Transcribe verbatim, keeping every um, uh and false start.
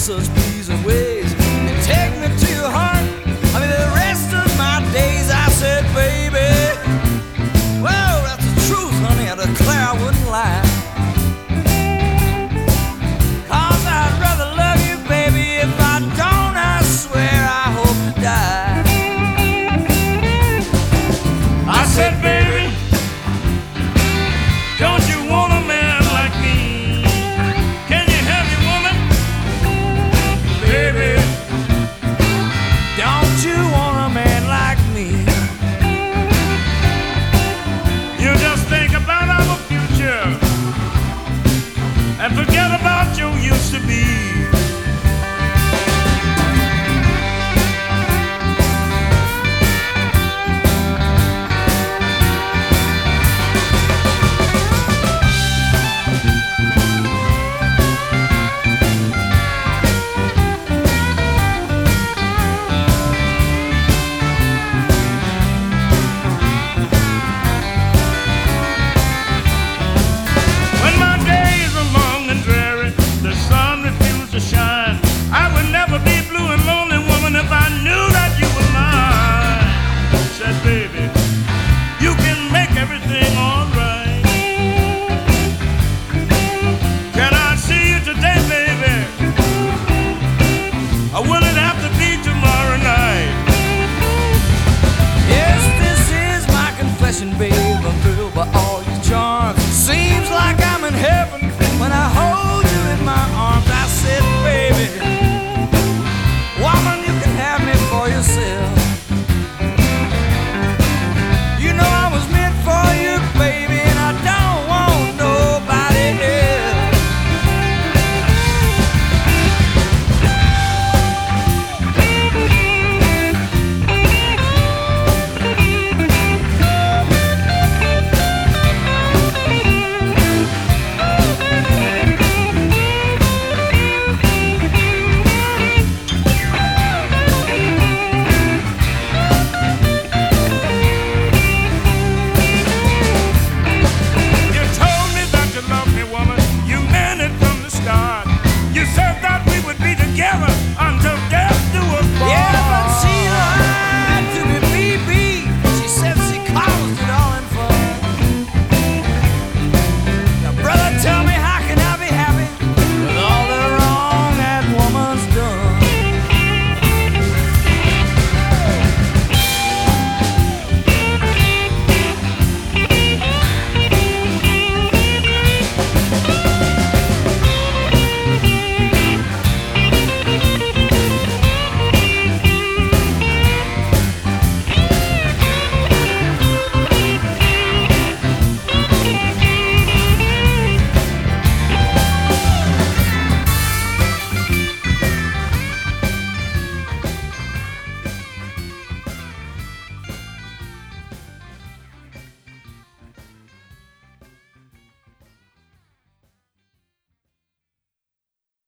such pleasing ways. You take me to your heart, I mean the rest of my days. I said, baby, whoa, that's the truth, honey, I declare I wouldn't lie. Cause I'd rather love you, baby, if I don't, I swear I hope to die. I said, baby, don't you want a man like me? Can you have your woman? Baby, don't you want a man like me? You just think about our future and forget about your used to be. Baby,